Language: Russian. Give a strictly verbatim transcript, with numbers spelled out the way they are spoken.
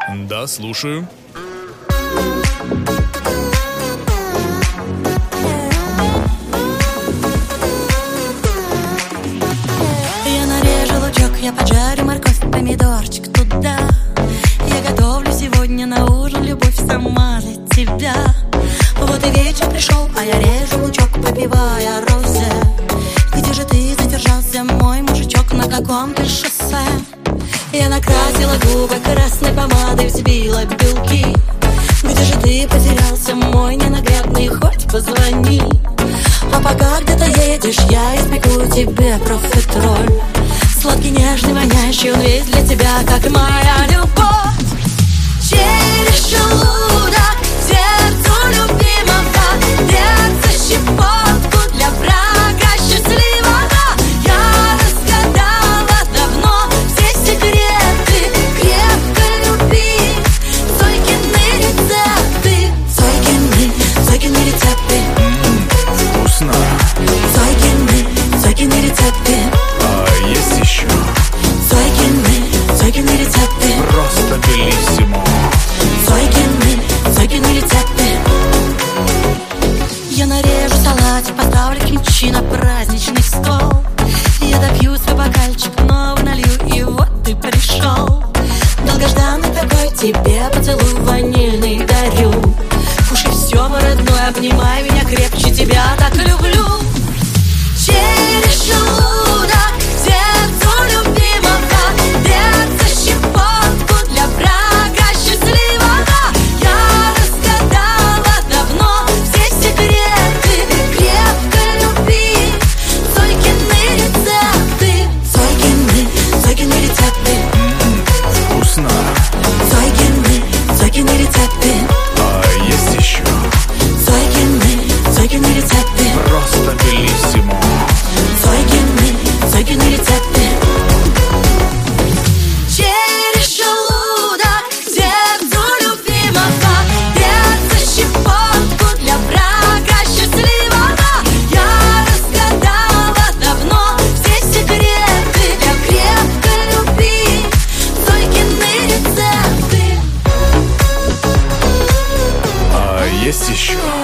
Да, слушаю. Я нарежу лучок, я поджарю морковь, помидорчик туда. Я готовлю сегодня на ужин любовь сама для тебя. Вот и вечер пришел, а я режу лучок, попивая розе. Где же ты задержался, мой мужичок, на каком-то шоссе? Я накрасила губы красной помадой, взбила белки. Где же ты потерялся, мой ненаглядный, хоть позвони. А пока где-то едешь, я испеку тебе профитроль. Сладкий, нежный, воняющий, он весь для тебя, как моя любовь. Через желудок сердцу любимого, сердце щепотку для врага счастливого. Я разгадала давно все секреты крепкой любви. Зойкины рецепты, Зойкины, Зойкины рецепты. М-м, вкусно. Зойкины, Зойкины рецепты. А есть еще? Зойкины, Зойкины рецепты. Просто белиссимо. Зойкины, Зойкины рецепты. Я нарежу салатик, поставлю кимчи на праздничный стол. Я допью свой бокальчик, новый налью, и вот ты пришел. Долгожданный такой, тебе поцелуй ванильный дарю. Кушай все, мой родной, обнимай меня крепче, тебя так люблю. Через желудок сердцу любимого, сердце щепотку для врага счастливого. Я разгадала давно все секреты крепкой любви. Зойкины рецепты, Зойкины, Зойкины рецепты. М-м, вкусно. Зойкины, Зойкины рецепты. А есть еще? Зойкины, Зойкины рецепты. Просто белиссимо. Зойкины, Зойкины рецепты. Через желудок сердцу любимого, сердце щепотку для врага счастливого. Я разгадала давно все секреты для крепкой любви. Зойкины рецепты. А есть еще?